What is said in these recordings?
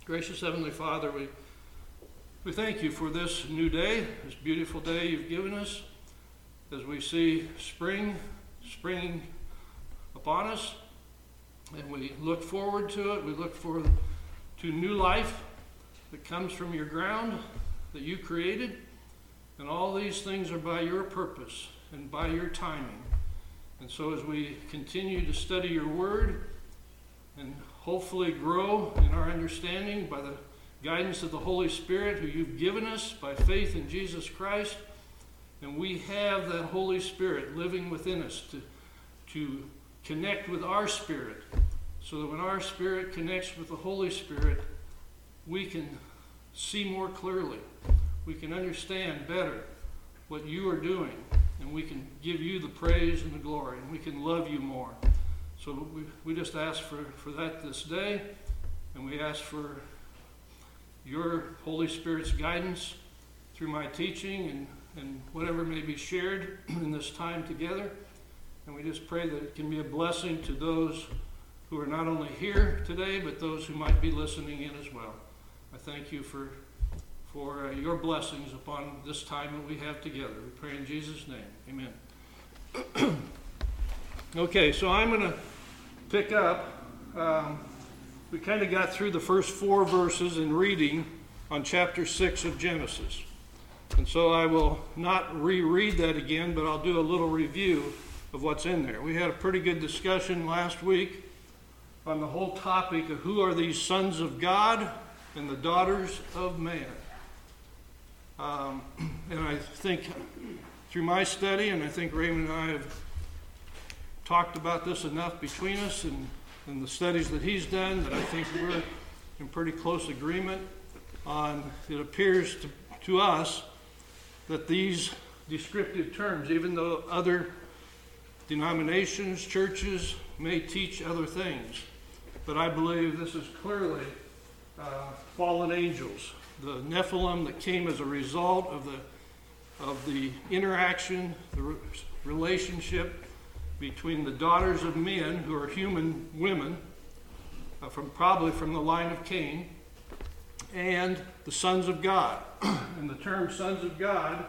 Gracious Heavenly Father, we thank you for this new day, this beautiful day you've given us, as we see spring springing upon us, and we look forward to it. We look forward to new life that comes from your ground that you created, and all these things are by your purpose and by your timing. And so as we continue to study your word and hopefully grow in our understanding by the guidance of the Holy Spirit who you've given us by faith in Jesus Christ, and we have that Holy Spirit living within us to connect with our spirit, so that when our spirit connects with the Holy Spirit, we can see more clearly. We can understand better what you are doing, and we can give you the praise and the glory, and we can love you more. So we just ask for that this day, and we ask for your Holy Spirit's guidance through my teaching and whatever may be shared in this time together. And we just pray that it can be a blessing to those who are not only here today, but those who might be listening in as well. I thank you for your blessings upon this time that we have together. We pray in Jesus' name. Amen. Okay, so I'm going to pick up. We kind of got through the first 4 verses in reading on chapter 6 of Genesis. And so I will not reread that again, but I'll do a little review of what's in there. We had a pretty good discussion last week on the whole topic of who are these sons of God and the daughters of man. And I think through my study, and I think Raymond and I have talked about this enough between us and the studies that he's done, that I think we're in pretty close agreement on, it appears to us that these descriptive terms, even though other denominations, churches may teach other things, but I believe this is clearly fallen angels, the Nephilim that came as a result of the interaction, the relationship between the daughters of men, who are human women, probably from the line of Cain, and the sons of God. And the term sons of God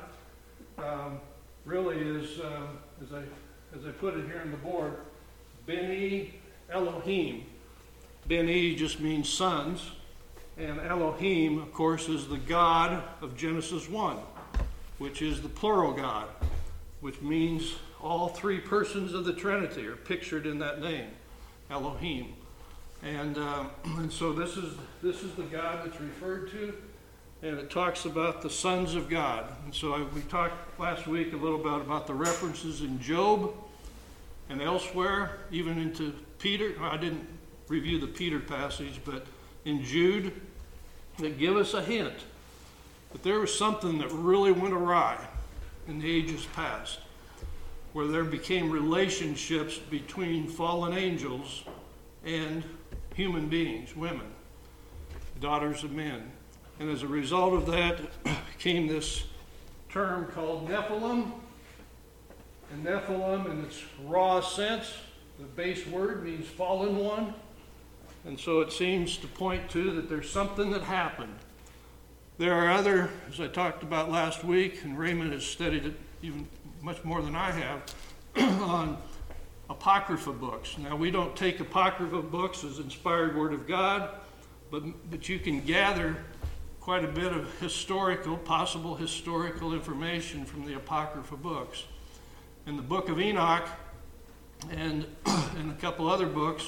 really is, as I put it here on the board, Beni Elohim. Beni just means sons, and Elohim, of course, is the God of Genesis 1, which is the plural God, which means all 3 persons of the Trinity are pictured in that name, Elohim. And so this is the God that's referred to, and it talks about the sons of God. And so we talked last week a little bit about the references in Job and elsewhere, even into Peter. I didn't review the Peter passage, but in Jude, that give us a hint that there was something that really went awry in the ages past, where there became relationships between fallen angels and human beings, women, daughters of men. And as a result of that came this term called Nephilim. And Nephilim, in its raw sense, the base word means fallen one. And so it seems to point to that there's something that happened. There are other, as I talked about last week, and Raymond has studied it even much more than I have, on Apocrypha books. Now, we don't take Apocrypha books as inspired Word of God, but you can gather quite a bit of possible historical information from the Apocrypha books. And the book of Enoch and a couple other books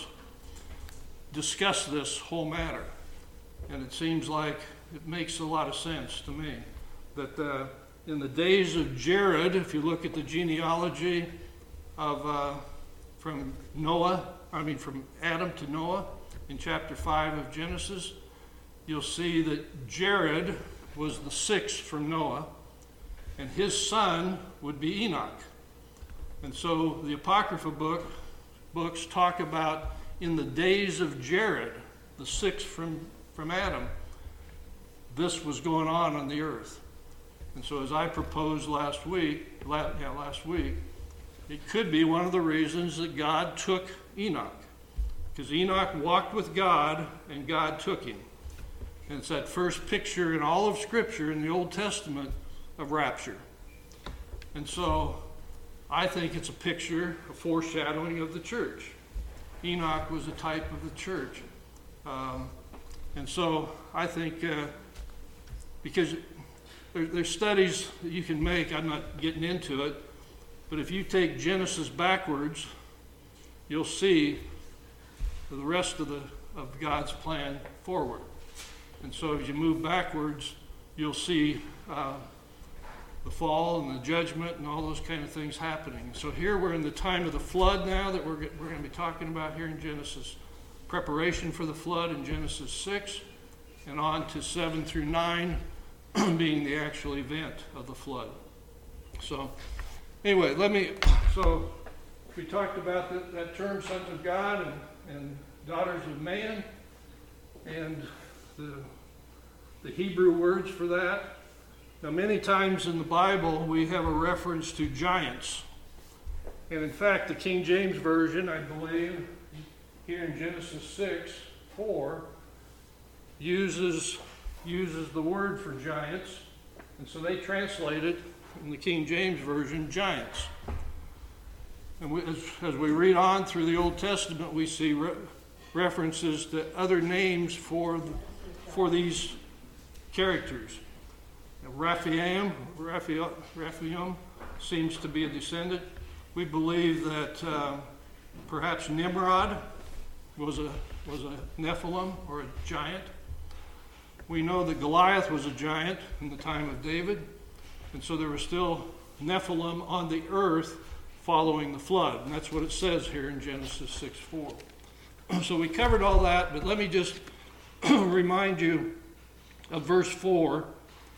discuss this whole matter. And it seems like it makes a lot of sense to me that in the days of Jared, if you look at the genealogy of from Adam to Noah in chapter 5 of Genesis, you'll see that Jared was the 6th from Noah, and his son would be Enoch. And so the Apocrypha books talk about in the days of Jared, the 6th from Adam, this was going on the earth. And so as I proposed last week, it could be one of the reasons that God took Enoch. Because Enoch walked with God and God took him. And it's that first picture in all of Scripture in the Old Testament of rapture. And so I think it's a picture, a foreshadowing of the church. Enoch was a type of the church. And so I think, because there's studies that you can make, I'm not getting into it, but if you take Genesis backwards, you'll see the rest of God's plan forward. And so as you move backwards, you'll see the fall and the judgment and all those kind of things happening. So here we're in the time of the flood now that we're going to be talking about here in Genesis. Preparation for the flood in Genesis 6, and on to 7 through 9 being the actual event of the flood. So anyway, so we talked about that term, sons of God and daughters of man, and the Hebrew words for that. Now, many times in the Bible, we have a reference to giants. And in fact, the King James Version, I believe, here in Genesis 6:4, uses the word for giants. And so they translate it in the King James Version, giants. And as we read on through the Old Testament, we see references to other names for these characters. Raphaim seems to be a descendant. We believe that perhaps Nimrod was a Nephilim or a giant. We know that Goliath was a giant in the time of David, and so there were still Nephilim on the earth following the flood, and that's what it says here in Genesis 6:4. So we covered all that, but let me just remind you of verse 4.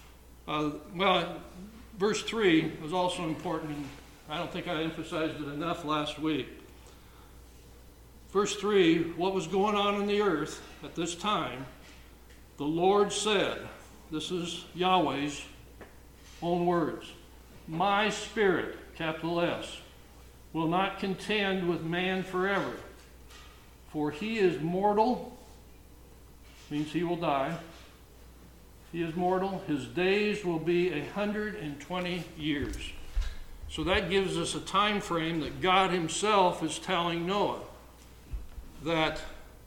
Verse 3 was also important, and I don't think I emphasized it enough last week. Verse 3, what was going on in the earth at this time? The Lord said, this is Yahweh's own words, my spirit, capital S, will not contend with man forever, for he is mortal, means he will die. He is mortal. His days will be 120 years. So that gives us a time frame that God himself is telling Noah, that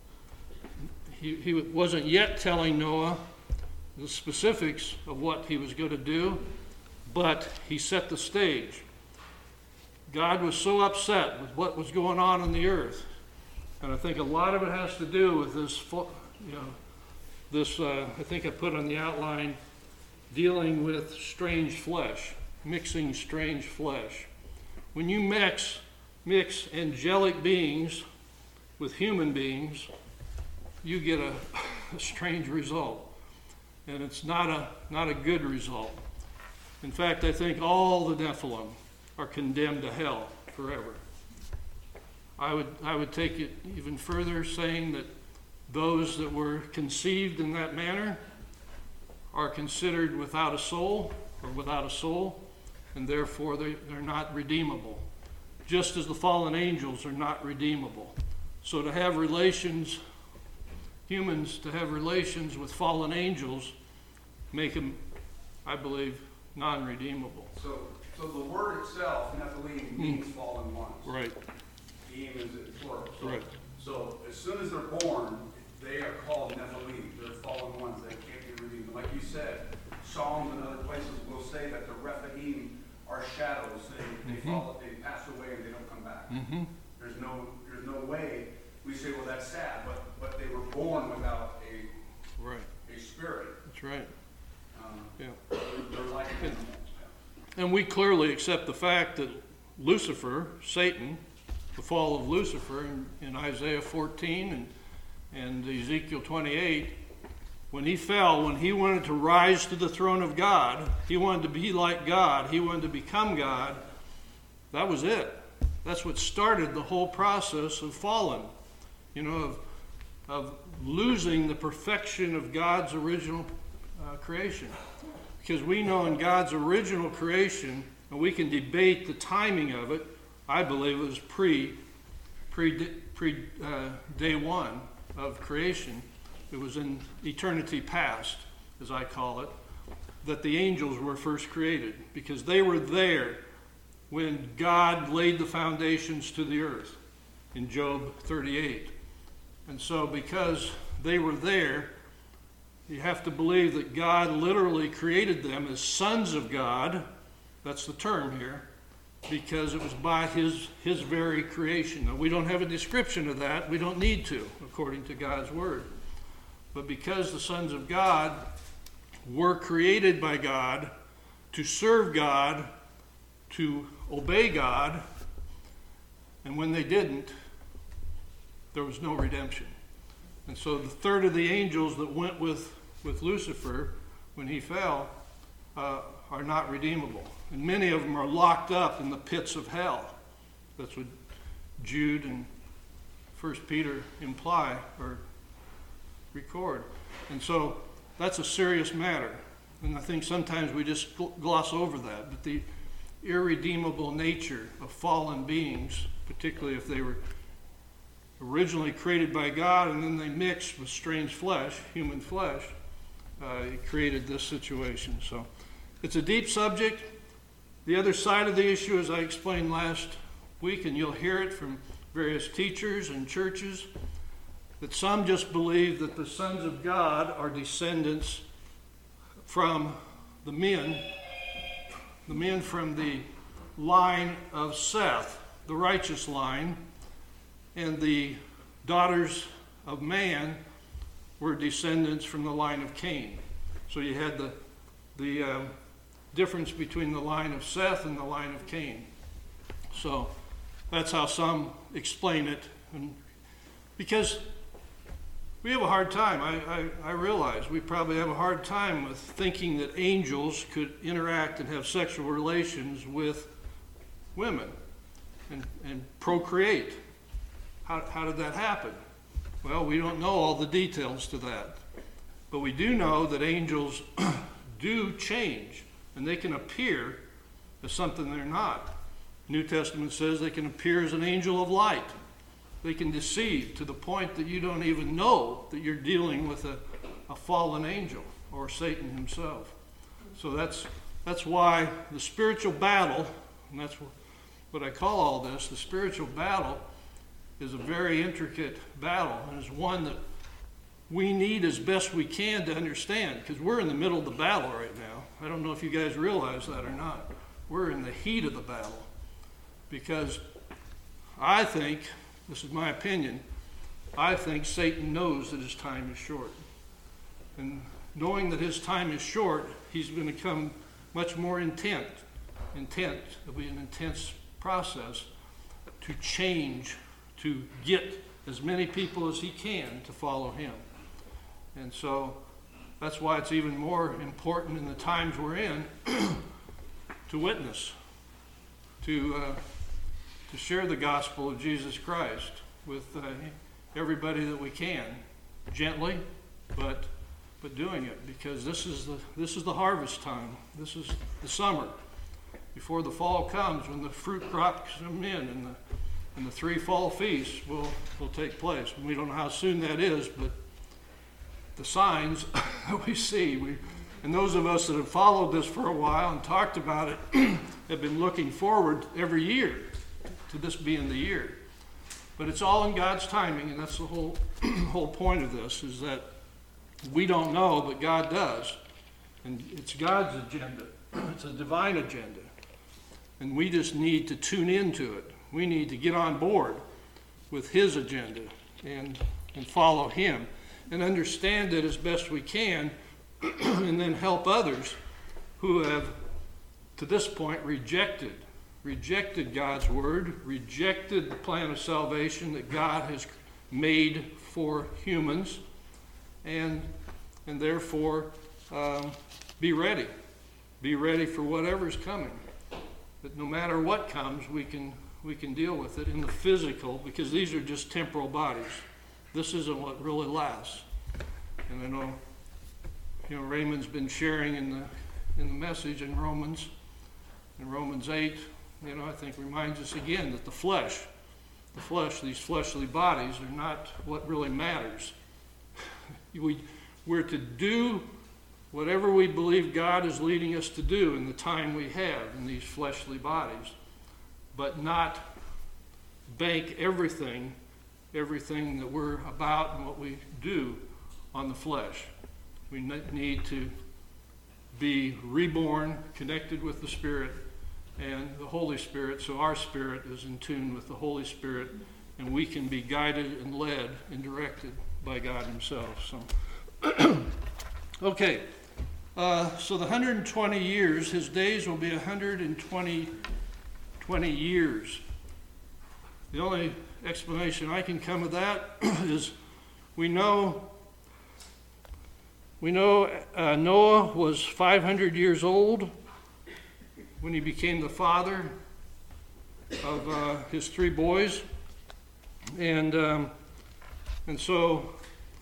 he wasn't yet telling Noah the specifics of what he was going to do, but he set the stage. God was so upset with what was going on in the earth, and I think a lot of it has to do with this, I think I put on the outline, dealing with strange flesh, mixing strange flesh. When you mix angelic beings with human beings, you get a strange result, and it's not a good result. In fact, I think all the Nephilim are condemned to hell forever. I would take it even further, saying that those that were conceived in that manner are considered without a soul, and therefore they're not redeemable, just as the fallen angels are not redeemable. So to have humans to have relations with fallen angels, make them, I believe, non-redeemable. So the word itself, Nephilim, means fallen ones. Right. Eim is plural. Right. So as soon as they're born, they are called Nephilim. They're fallen ones. They can't be redeemed. Like you said, Psalms and other places will say that the Rephaim are shadows. They pass away and they don't come back. Mm-hmm. There's no way we say, well, that's sad, but they were born without a spirit. That's right. Yeah. They're like animals. And we clearly accept the fact that Lucifer, Satan, the fall of Lucifer in Isaiah 14 and Ezekiel 28, when he fell, when he wanted to rise to the throne of God, he wanted to be like God, he wanted to become God, that was it. That's what started the whole process of fallen, of losing the perfection of God's original creation. Because we know in God's original creation, and we can debate the timing of it, I believe it was pre day one of creation, it was in eternity past, as I call it, that the angels were first created, because they were there when God laid the foundations to the earth in Job 38. And so because they were there, you have to believe that God literally created them as sons of God. That's the term here, because it was by his very creation. Now, we don't have a description of that. We don't need to, according to God's word. But because the sons of God were created by God to serve God, to obey God, and when they didn't, there was no redemption. And so the third of the angels that went with Lucifer when he fell are not redeemable. And many of them are locked up in the pits of hell. That's what Jude and 1 Peter imply or record. And so that's a serious matter. And I think sometimes we just gloss over that. But the irredeemable nature of fallen beings, particularly if they were originally created by God and then they mixed with strange flesh, human flesh, it created this situation. So it's a deep subject. The other side of the issue, as I explained last week, and you'll hear it from various teachers and churches, that some just believe that the sons of God are descendants from the men from the line of Seth, the righteous line, and the daughters of man were descendants from the line of Cain. So you had the difference between the line of Seth and the line of Cain. So that's how some explain it. And because we have a hard time, I realize we probably have a hard time with thinking that angels could interact and have sexual relations with women and procreate. How did that happen? Well, we don't know all the details to that. But we do know that angels do change, and they can appear as something they're not. New Testament says they can appear as an angel of light. They can deceive to the point that you don't even know that you're dealing with a fallen angel or Satan himself. So that's why the spiritual battle, and that's what I call all this, the spiritual battle is a very intricate battle, and is one that we need as best we can to understand, because we're in the middle of the battle right now. I don't know if you guys realize that or not. We're in the heat of the battle, because I think, this is my opinion, I think Satan knows that his time is short. And knowing that his time is short, he's going to become much more intent. It'll be an intense process to change, to get as many people as he can to follow him. And so that's why it's even more important in the times we're in to witness, to share the gospel of Jesus Christ with everybody that we can, gently, but doing it, because this is the harvest time. This is the summer before the fall comes, when the fruit crops come in and the 3 fall feasts will take place. And we don't know how soon that is, but the signs that we see, and those of us that have followed this for a while and talked about it have been looking forward every year to this being the year. But it's all in God's timing, and that's the whole point of this, is that we don't know, but God does. And it's God's agenda. It's a divine agenda. And we just need to tune into it. We need to get on board with his agenda and follow him and understand it as best we can, and then help others who have, to this point, rejected God's word, rejected the plan of salvation that God has made for humans, and therefore be ready. Be ready for whatever's coming. But no matter what comes, we can deal with it in the physical, because these are just temporal bodies. This isn't what really lasts. And I know, Raymond's been sharing in the message in Romans 8, I think reminds us again that the flesh, these fleshly bodies are not what really matters. We're to do whatever we believe God is leading us to do in the time we have in these fleshly bodies, but not bank everything that we're about and what we do on the flesh. We need to be reborn, connected with the Spirit and the Holy Spirit, so our spirit is in tune with the Holy Spirit, and we can be guided and led and directed by God himself. So, okay. So the 120 years, his days will be 120 years. The only explanation I can come of that is we know Noah was 500 years old when he became the father of his 3 boys, and so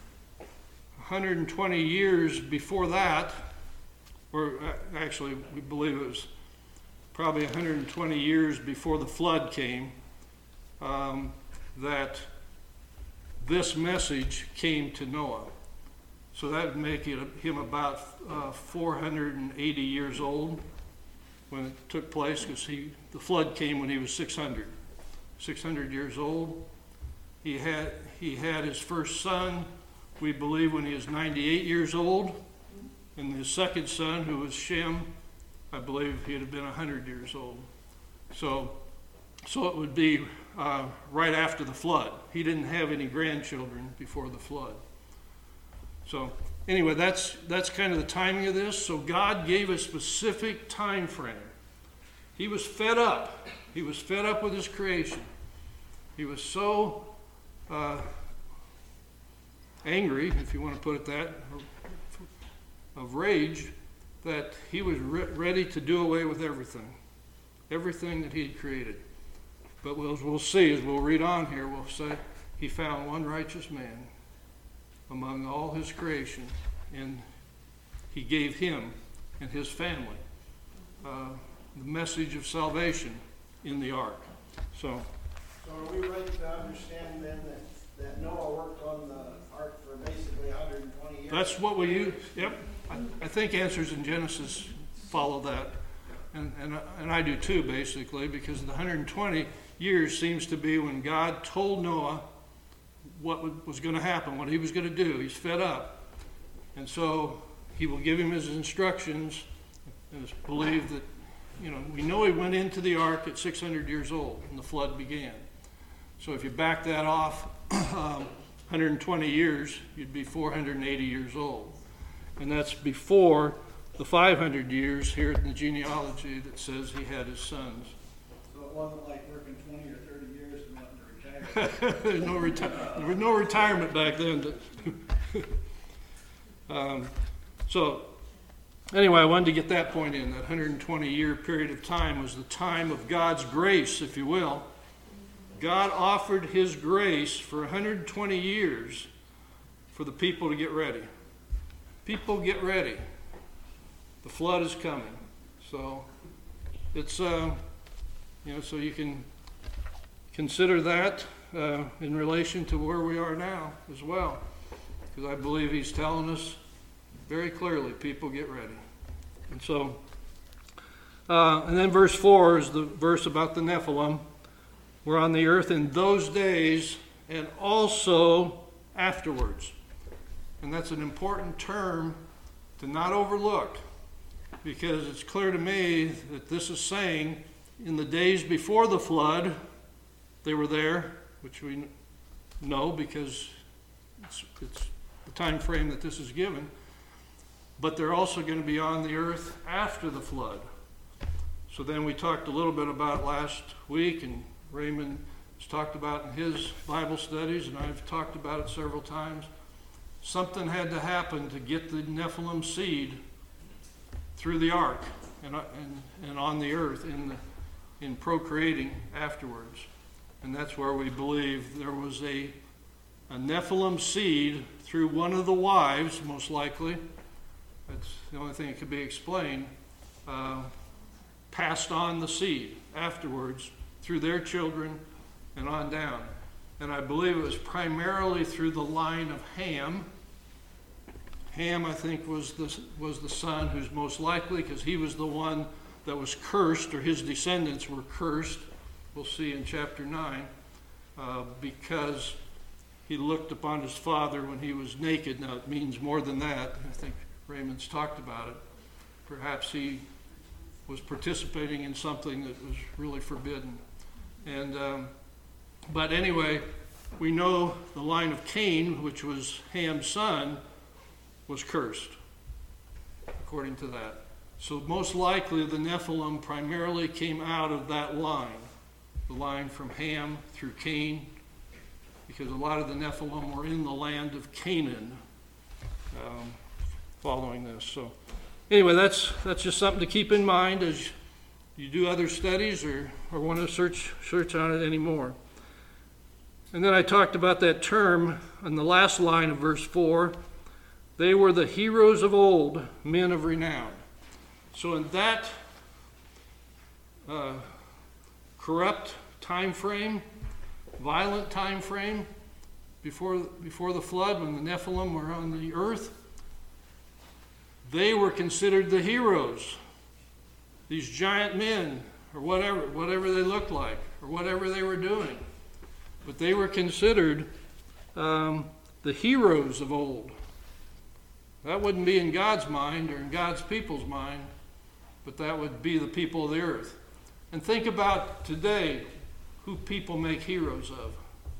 120 years before that, or actually we believe it was probably 120 years before the flood came, that this message came to Noah. So that would make him about 480 years old when it took place, because the flood came when he was 600 years old. He had his first son, we believe, when he was 98 years old, and his second son, who was Shem, I believe he'd have been 100 years old. So it would be right after the flood. He didn't have any grandchildren before the flood. So anyway, that's kind of the timing of this. So God gave a specific time frame. He was fed up. He was fed up with his creation. He was so angry, if you want to put it that, of rage, that he was ready to do away with everything that he had created. But we'll see, as we'll read on here, we'll say he found one righteous man among all his creation, and he gave him and his family the message of salvation in the ark. So are we right to understand then that Noah worked on the ark for basically 120 years? that's what we use. Yep. I think Answers in Genesis follow that. And I do too, basically, because the 120 years seems to be when God told Noah what was going to happen, what he was going to do. He's fed up. And so he will give him his instructions, and it's believed that, we know he went into the ark at 600 years old when the flood began. So if you back that off 120 years, you'd be 480 years old. And that's before the 500 years here in the genealogy that says he had his sons. So it wasn't like working 20 or 30 years and wanting to retire. There was no retirement back then. So anyway, I wanted to get that point in. That 120-year period of time was the time of God's grace, if you will. God offered his grace for 120 years for the people to get ready. People, get ready. The flood is coming. So it's, so you can consider that in relation to where we are now as well. Because I believe he's telling us very clearly, people, get ready. And so, and then verse 4 is the verse about the Nephilim. We're on the earth in those days and also afterwards. And that's an important term to not overlook, because it's clear to me that this is saying in the days before the flood, they were there, which we know because it's the time frame that this is given, but they're also going to be on the earth after the flood. So then we talked a little bit about last week, and Raymond has talked about in his Bible studies, and I've talked about it several times. Something had to happen to get the Nephilim seed through the ark and on the earth in procreating afterwards. And that's where we believe there was a Nephilim seed through one of the wives, most likely. That's the only thing that could be explained. Passed on the seed afterwards through their children and on down. And I believe it was primarily through the line of Ham, Ham, I think, was the son who's most likely, because he was the one that was cursed, or his descendants were cursed. We'll see in chapter 9, because he looked upon his father when he was naked. Now, it means more than that. I think Raymond's talked about it. Perhaps he was participating in something that was really forbidden. But anyway, we know the line of Cain, which was Ham's son, was cursed, according to that. So most likely the Nephilim primarily came out of that line, the line from Ham through Cain, because a lot of the Nephilim were in the land of Canaan following this. So anyway, that's just something to keep in mind as you do other studies or want to search on it anymore. And then I talked about that term on the last line of verse 4. They were the heroes of old, men of renown. So in that corrupt time frame, violent time frame, before the flood, when the Nephilim were on the earth, they were considered the heroes. These giant men, or whatever they looked like, or whatever they were doing. But they were considered the heroes of old. That wouldn't be in God's mind or in God's people's mind, but that would be the people of the earth. And think about today who people make heroes of.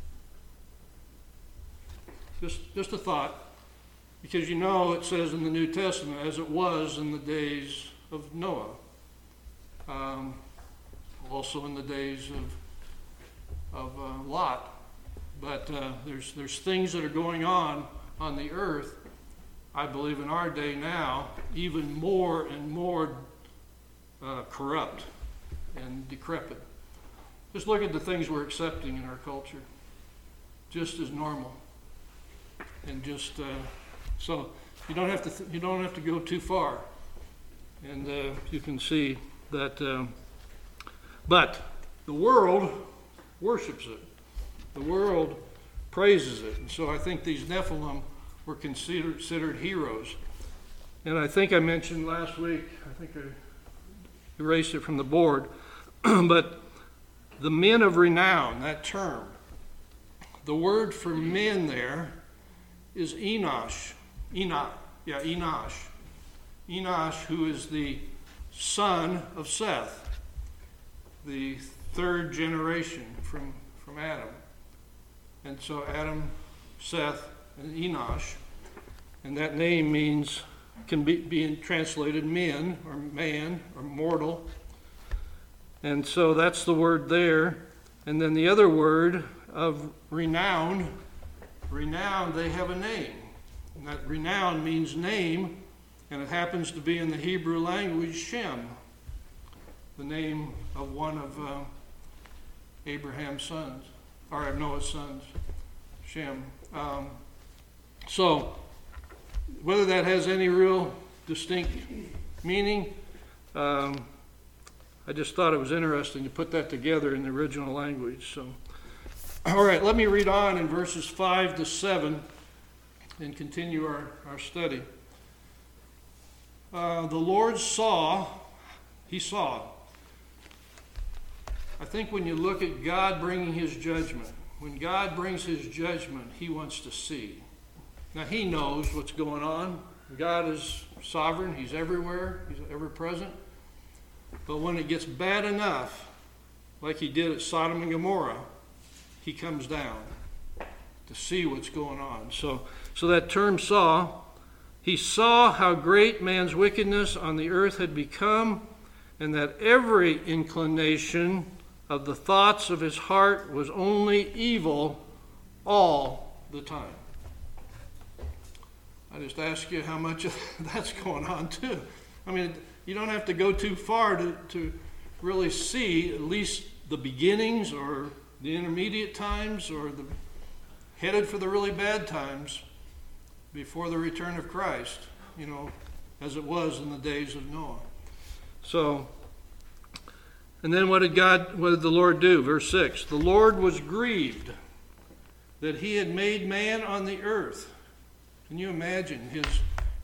Just a thought, because it says in the New Testament, as it was in the days of Noah, also in the days of Lot. But there's things that are going on the earth, I believe in our day now, even more and more corrupt and decrepit. Just look at the things we're accepting in our culture, just as normal, and just so you don't have to go too far, and you can see that. But the world worships it. The world praises it, and so I think these Nephilim were considered heroes. And I think I mentioned last week, I think I erased it from the board, but the men of renown, that term, the word for men there is Enosh. Enosh. Enosh, who is the son of Seth, the third generation from Adam. And so Adam, Seth, and Enosh, and that name can be translated men or man or mortal. And so that's the word there. And then the other word of renown, they have a name. And that renown means name, and it happens to be in the Hebrew language Shem, the name of one of Abraham's sons, or Noah's sons, Shem. So, whether that has any real distinct meaning, I just thought it was interesting to put that together in the original language. So, all right, let me read on in verses 5 to 7 and continue our study. The Lord saw. I think when you look at God bringing his judgment, when God brings his judgment, he wants to see. Now, he knows what's going on. God is sovereign. He's everywhere. He's ever present. But when it gets bad enough, like he did at Sodom and Gomorrah, he comes down to see what's going on. So that term saw, he saw how great man's wickedness on the earth had become, and that every inclination of the thoughts of his heart was only evil all the time. I just ask you how much of that's going on too. I mean, you don't have to go too far to really see at least the beginnings or the intermediate times or the headed for the really bad times before the return of Christ, as it was in the days of Noah. So, and then what did the Lord do? Verse 6, the Lord was grieved that he had made man on the earth. Can you imagine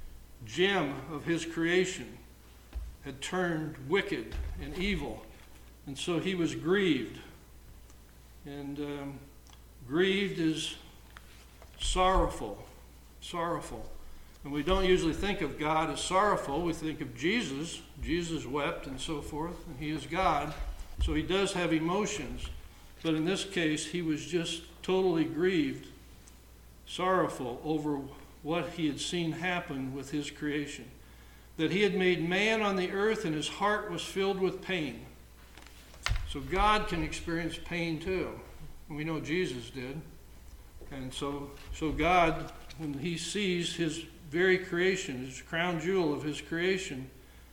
gem of his creation had turned wicked and evil. And so he was grieved. And grieved is sorrowful. And we don't usually think of God as sorrowful. We think of Jesus. Jesus wept and so forth, and he is God. So he does have emotions. But in this case, he was just totally grieved, sorrowful over what he had seen happen with his creation. That he had made man on the earth and his heart was filled with pain. So God can experience pain too. And we know Jesus did. And so God, when he sees his very creation, his crown jewel of his creation,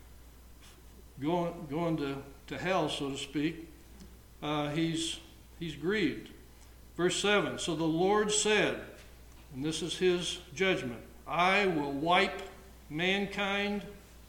going to hell, so to speak, he's grieved. Verse 7, so the Lord said, and this is his judgment, I will wipe mankind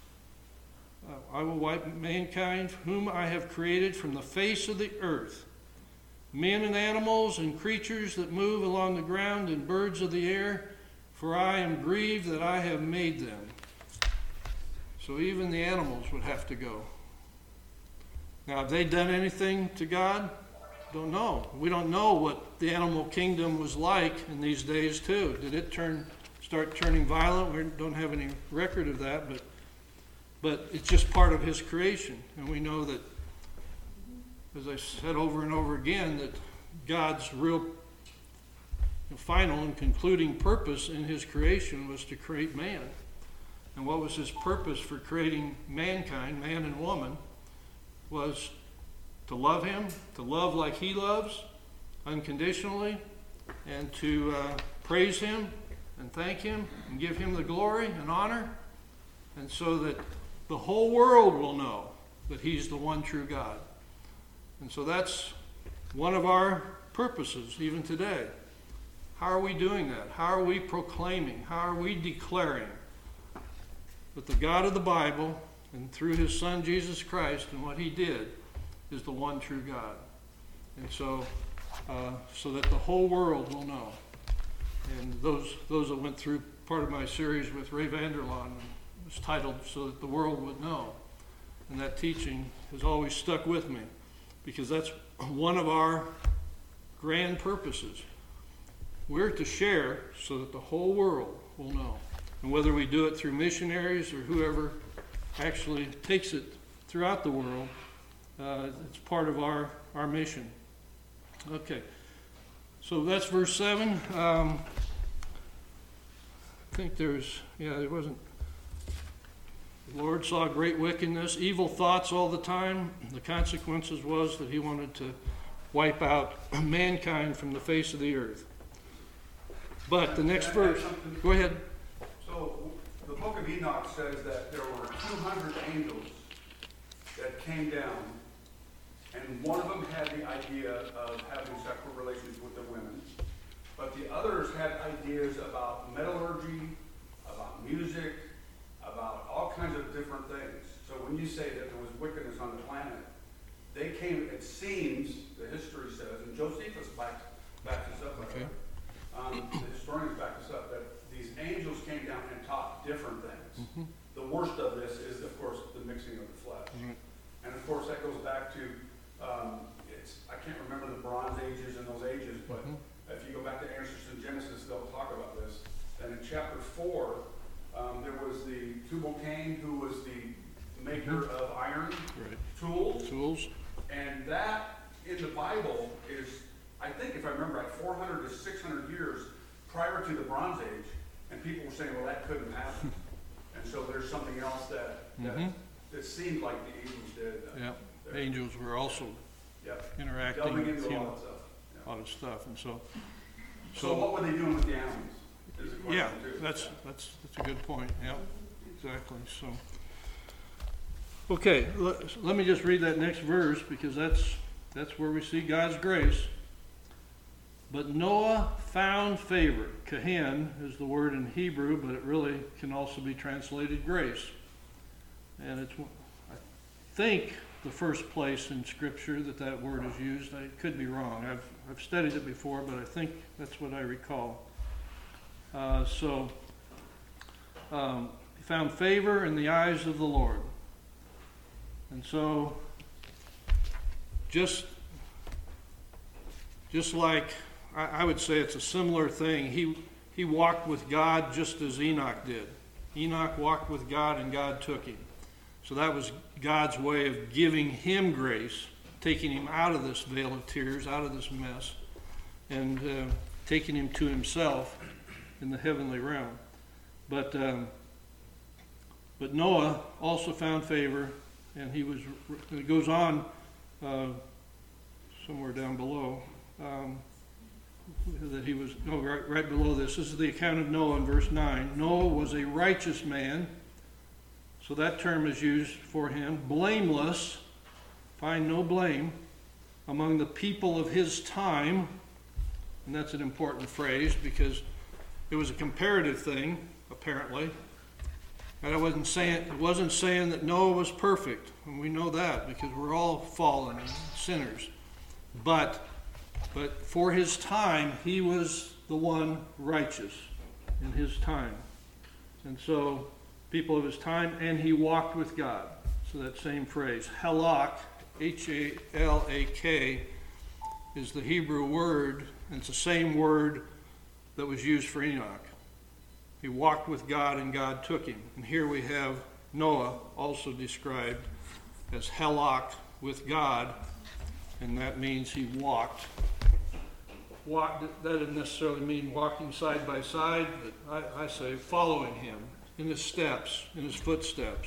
whom I have created from the face of the earth, men and animals and creatures that move along the ground and birds of the air, for I am grieved that I have made them. So even the animals would have to go. Now, have they done anything to God? Don't know. We don't know what the animal kingdom was like in these days too. Did it start turning violent? We don't have any record of that, but it's just part of his creation. And we know that, as I said over and over again, that God's real final and concluding purpose in his creation was to create man. And what was his purpose for creating mankind, man and woman, was to love him, to love like he loves, unconditionally, and to praise him and thank him and give him the glory and honor, and so that the whole world will know that he's the one true God. And so that's one of our purposes even today. How are we doing that? How are we proclaiming? How are we declaring that the God of the Bible and through his Son Jesus Christ and what he did is the one true God? And so that the whole world will know. And those that went through part of my series with Ray Vander Laan was titled So That the World Would Know. And that teaching has always stuck with me, because that's one of our grand purposes. We're to share so that the whole world will know. And whether we do it through missionaries or whoever actually takes it throughout the world, it's part of our mission. Okay, so that's verse 7. I think there wasn't. The Lord saw great wickedness, evil thoughts all the time. The consequences was that he wanted to wipe out mankind from the face of the earth. But the next verse, go ahead. So the book of Enoch says that there were 200 angels that came down, and one of them had the idea of having sexual relations with the women, but the others had ideas about metallurgy, about music, about all kinds of different things. So when you say that there was wickedness on the planet, they came, it seems, the history says, and Josephus backs this up, Okay. The historians back this up, that these angels came down and taught different things. Mm-hmm. The worst of this is, of course, the mixing of the flesh. Mm-hmm. And of course, that goes back to, I can't remember the Bronze Ages and those ages, but if you go back to Anderson Genesis, they'll talk about this. And in chapter 4, there was the Tubal-Cain, who was the maker of iron tools. And that, in the Bible, is, I think if I remember right, 400 to 600 years prior to the Bronze Age. And people were saying, well, that couldn't happen. And so there's something else that seemed like the angels did. Yeah, angels were also interacting delving with into a all lot of stuff. And so what were they doing with the animals? Is the question too. that's a good point. Yeah, exactly. So, okay, let me just read that next verse, because that's where we see God's grace. But Noah found favor. Kahen is the word in Hebrew, but it really can also be translated grace. And it's, I think, the first place in Scripture that word is used. I could be wrong. I've studied it before, but I think that's what I recall. he found favor in the eyes of the Lord. And so, just like, I would say it's a similar thing. He walked with God just as Enoch did. Enoch walked with God and God took him. So that was God's way of giving him grace, taking him out of this vale of tears, out of this mess, and taking him to himself in the heavenly realm. But Noah also found favor, and it goes on somewhere down below, that he was, right below this. This is the account of Noah in verse 9. Noah was a righteous man, so that term is used for him. Blameless, find no blame, among the people of his time. And that's an important phrase because it was a comparative thing, apparently. And it wasn't saying that Noah was perfect. And we know that because we're all fallen and sinners. But for his time, he was the one righteous in his time. And so, people of his time, and he walked with God. So that same phrase, halak, H-A-L-A-K, is the Hebrew word, and it's the same word that was used for Enoch. He walked with God and God took him. And here we have Noah also described as halak with God, and that means he walked. That doesn't necessarily mean walking side by side, but I say following him in his steps, in his footsteps,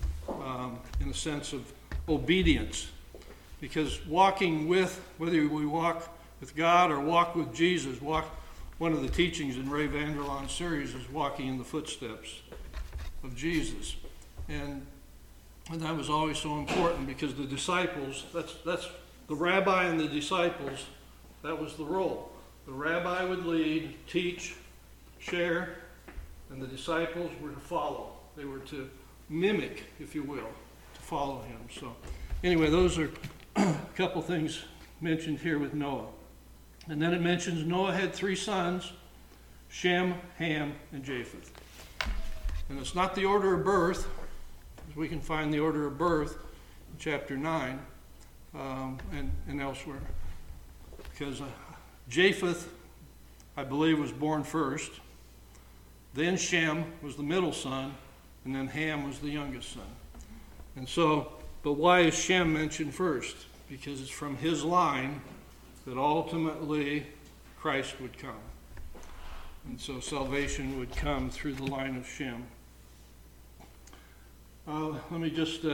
in a sense of obedience. Because walking with, whether we walk with God or walk with Jesus, one of the teachings in Ray Vander Laan's series is walking in the footsteps of Jesus. And that was always so important because the disciples, that's the rabbi and the disciples, that was the role. The rabbi would lead, teach, share, and the disciples were to follow. They were to mimic, if you will, to follow him. So anyway, those are a couple things mentioned here with Noah. And then it mentions Noah had 3 sons, Shem, Ham, and Japheth. And it's not the order of birth, as we can find the order of birth in chapter 9 and elsewhere. Because Japheth, I believe, was born first. Then Shem was the middle son, and then Ham was the youngest son. And so, but why is Shem mentioned first? Because it's from his line that ultimately Christ would come. And so salvation would come through the line of Shem. Let me just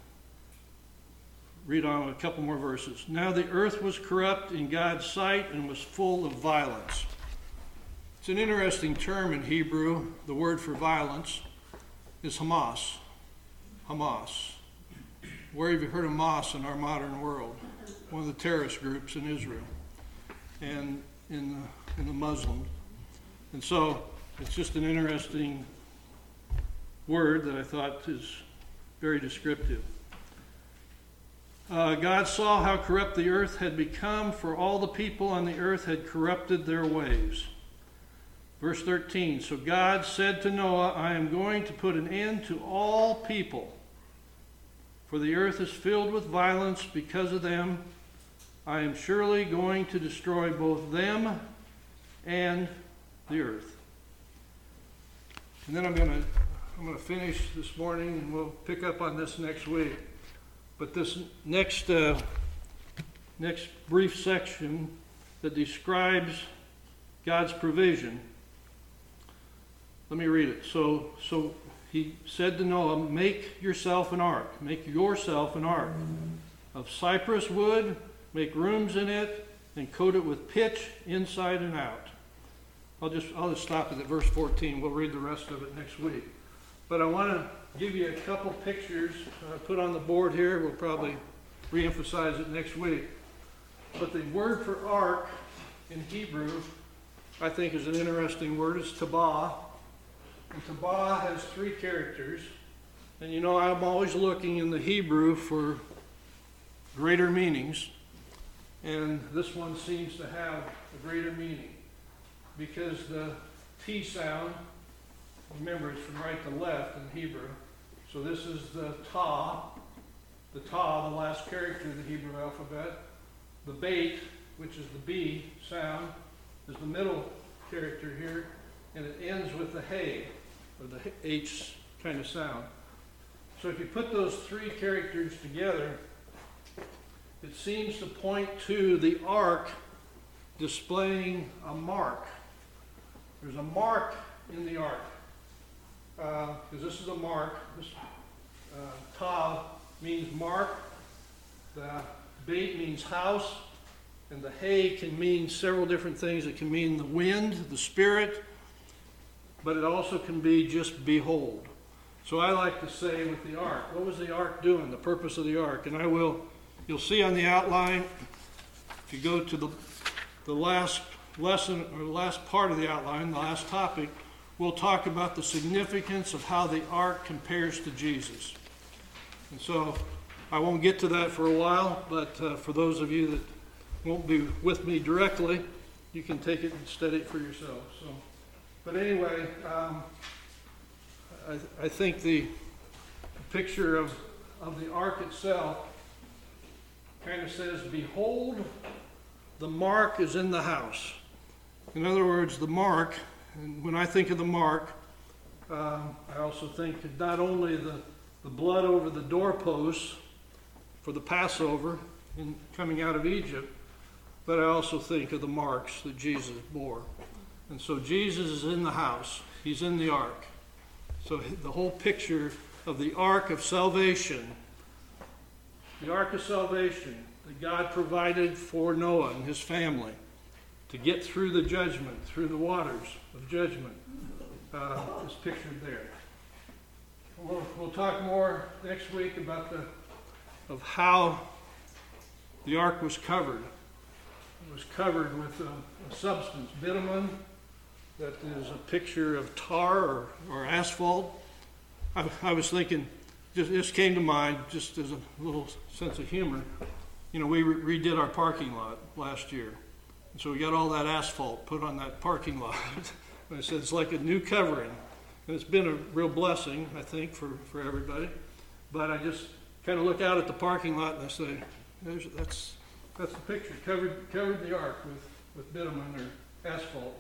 read on a couple more verses. Now the earth was corrupt in God's sight and was full of violence. It's an interesting term in Hebrew. The word for violence is Hamas. Hamas. Where have you heard of Hamas in our modern world? One of the terrorist groups in Israel and in the Muslims. And so it's just an interesting word that I thought is very descriptive. God saw how corrupt the earth had become, for all the people on the earth had corrupted their ways. Verse 13, so God said to Noah, I am going to put an end to all people, for the earth is filled with violence because of them. I am surely going to destroy both them and the earth. And then I'm going to finish this morning, and we'll pick up on this next week. But this next brief section that describes God's provision, let me read it. So he said to Noah, make yourself an ark of cypress wood, make rooms in it, and coat it with pitch inside and out. I'll just stop at verse 14. We'll read the rest of it next week. But I want to give you a couple pictures put on the board here. We'll probably re-emphasize it next week. But the word for ark in Hebrew, I think, is an interesting word. It's tabah. And tabah has 3 characters. And you know, I'm always looking in the Hebrew for greater meanings. And this one seems to have a greater meaning. Because the T sound remember it's from right to left in Hebrew. So this is the Ta, the last character of the Hebrew alphabet. The Beit, which is the B sound, is the middle character here, and it ends with the Hey, or the H kind of sound. So if you put those three characters together, it seems to point to the ark displaying a mark. There's a mark in the ark, because this is a mark. This Tav means mark, the Beit means house, and the Hay can mean several different things. It can mean the wind, the spirit, but it also can be just behold. So I like to say with the ark, what was the ark doing, the purpose of the ark? And you'll see on the outline, if you go to the last lesson, or the last part of the outline, the last topic, we'll talk about the significance of how the ark compares to Jesus. And so I won't get to that for a while, but for those of you that won't be with me directly, you can take it and study it for yourself. So, but anyway, I think the picture of the ark itself kind of says, behold, the mark is in the house. In other words, the mark, and when I think of the mark, I also think of not only the blood over the doorposts for the Passover in coming out of Egypt, but I also think of the marks that Jesus bore. And so Jesus is in the house. He's in the ark. So the whole picture of the ark of salvation, that God provided for Noah and his family to get through the judgment, through the waters of judgment, is pictured there. We'll talk more next week about of how the ark was covered. It was covered with a substance, bitumen, that is a picture of tar or asphalt. I was thinking, this came to mind just as a little sense of humor. You know, we redid our parking lot last year. And so we got all that asphalt put on that parking lot. And I said, it's like a new covering. And it's been a real blessing, I think, for everybody. But I just kind of look out at the parking lot and I say, that's the picture. Covered the ark with bitumen or asphalt.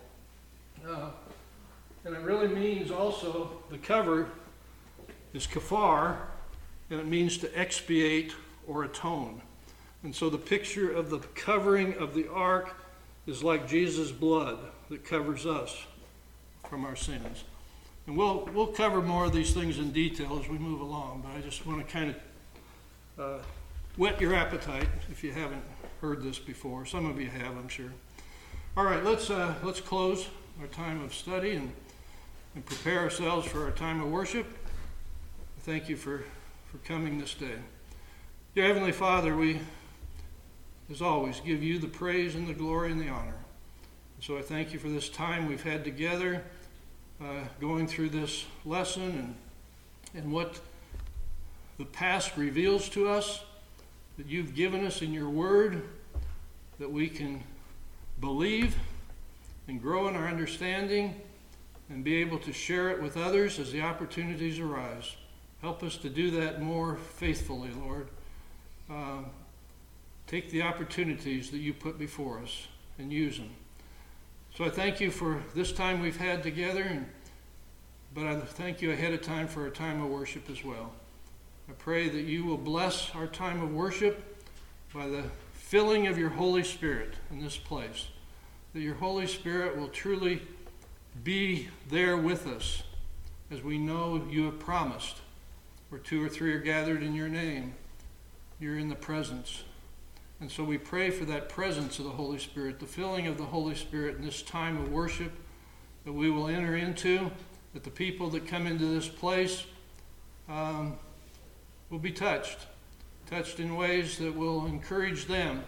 And it really means also, the cover is kafar, and it means to expiate or atone. And so the picture of the covering of the ark is like Jesus' blood that covers us from our sins. And we'll cover more of these things in detail as we move along, but I just want to kind of whet your appetite if you haven't heard this before. Some of you have, I'm sure. All right, let's close our time of study and prepare ourselves for our time of worship. Thank you for coming this day. Dear Heavenly Father, we, as always, give you the praise and the glory and the honor. And so I thank you for this time we've had together, going through this lesson and what the past reveals to us, that you've given us in your word, that we can believe and grow in our understanding and be able to share it with others as the opportunities arise. Help us to do that more faithfully, Lord. Take the opportunities that you put before us and use them. So I thank you for this time we've had together, but I thank you ahead of time for our time of worship as well. I pray that you will bless our time of worship by the filling of your Holy Spirit in this place, that your Holy Spirit will truly be there with us, as we know you have promised. Where 2 or 3 are gathered in your name, you're in the presence. And so we pray for that presence of the Holy Spirit, the filling of the Holy Spirit in this time of worship that we will enter into, that the people that come into this place will be touched in ways that will encourage them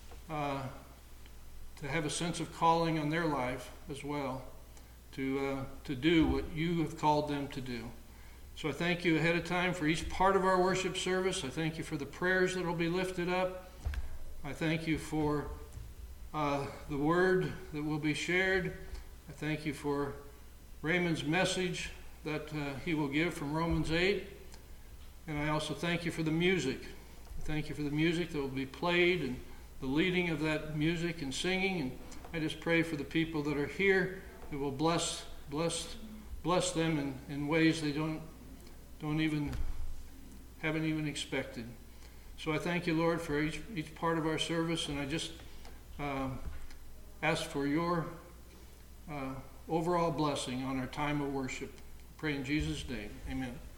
to have a sense of calling on their life as well, to do what you have called them to do. So I thank you ahead of time for each part of our worship service. I thank you for the prayers that will be lifted up. I thank you for the word that will be shared. I thank you for Raymond's message that he will give from Romans 8. And I also thank you for the music. Thank you for the music that will be played and the leading of that music and singing. And I just pray for the people that are here, that will bless them in ways they haven't even expected. So I thank you, Lord, for each part of our service, and I just ask for your overall blessing on our time of worship. I pray in Jesus' name. Amen.